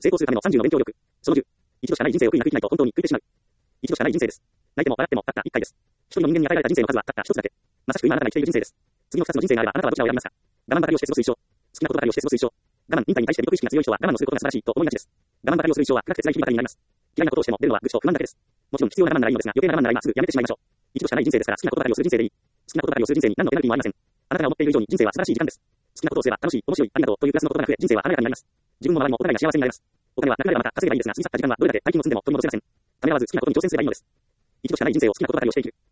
成功するための30の勉強力。その10。一度しかない人生を悔いなく生きないと本当に悔いてしまう。一度しかない人生です。泣いても笑ってもたった1回です。一人の人間に与えられた人生の数はたった一つだけ。まさしく今あなたが生きている人生です。次の2つの人生があればあなたはどちらを選びますか？我慢ばかりをして過ごす一生。好きなことばかりをして過ごす一生。我慢、忍耐に対して美徳意識が強い人は我慢をすることが素晴らしいと思いがちです。我慢ばかりをする一生は暗くて辛い日々ばかりになります。嫌いなことをしても出るのは愚痴と不満だけです。もちろん必要な我慢ならいいのですが、余計な我慢なら今すぐやめてしまいましょう。一度しかない人生ですから好きなことばかりをする人生でいい。好きなことばかりをする人生に何のペナルティもありません。あなたが思っている以上に人生は素晴らしい時間です。好きなことをすれば楽しい、面白い、ありがとうというプラスのことが増え、人生は華やかになります。自分も周りもお互いが幸せになります。お金はなくなればまた稼げばいいですが、過ぎ去った時間はどれだけ大金を積んでも取り戻せません。ためらわず好きなことに挑戦すればいいのです。一度しかない人生を好きなことばかりをしていく。